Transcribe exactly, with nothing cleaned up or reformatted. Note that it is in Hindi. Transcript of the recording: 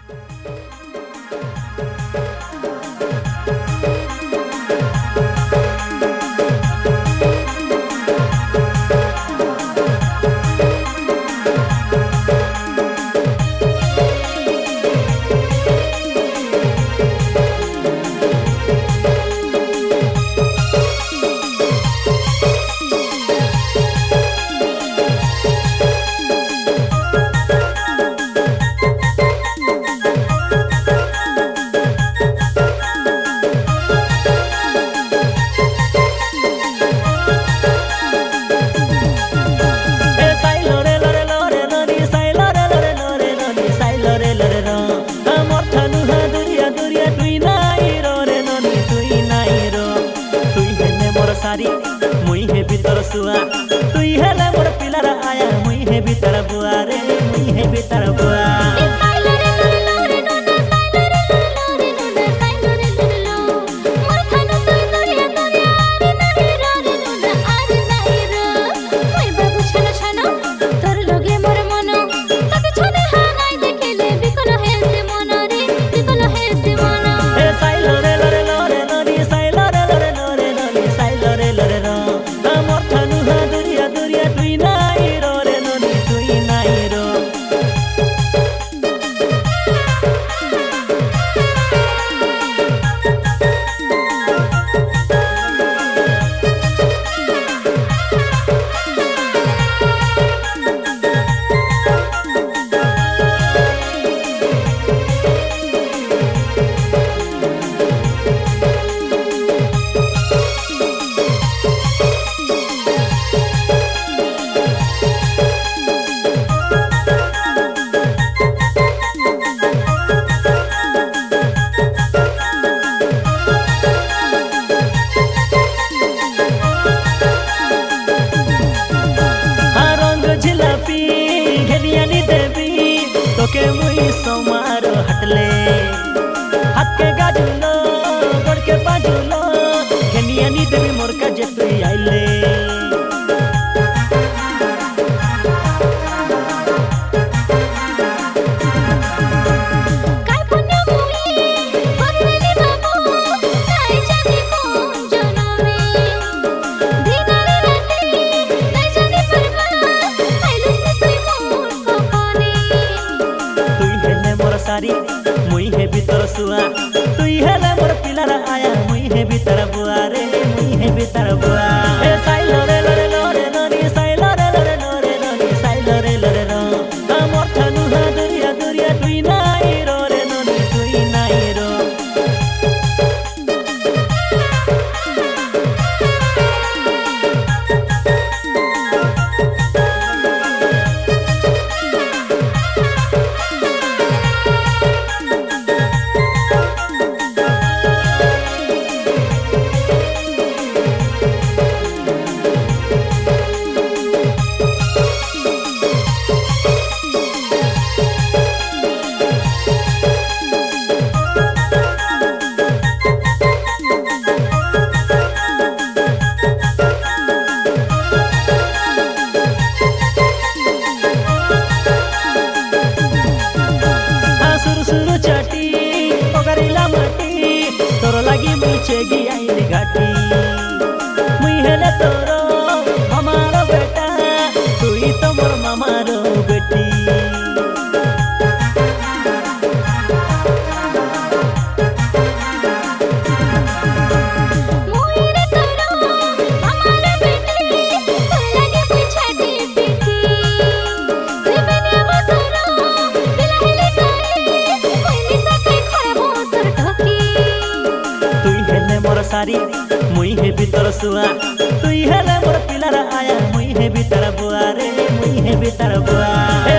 मुई हे भीतर सुआ तुई हेले मोर पिलारा आया मुई हे भीतर बुआ रे मुई हे भीतर बुआ के मुई सोमार हटले हाथ के गाजुलो गड़ के बाजुलो घेनिया नी देवी मोर का जे तू आइले काय पुण्य मुई करले बाबू नाइ जाने कोन जनमे दिनारे राते नाइ जाने परवा आइलुस तुई मोर सपने सारी मुई हे भीतर सुआ तुई हेले मोर पिलारा आया मुई हे भीतर बुआ रे मुई हे भीतर बुआ ए साइलो रे लरे लरे ननी साइलो रे लरे लरे ननी साइलो रे लरे रो मोर थानु हा दुरिया दुरिया तुई नाइ रो रे ननी तुई नाइ रो तोर लगी मुझे गियाई घाटी मुई हेले तोरो हमारो बेटा तुई तो मोर मामारो बेटी सारी मुई हे भीतर सुआ तुई हेले मोर पिलारा आया मुई हे भीतर बुआ रे मुई हे भीतर बुआ।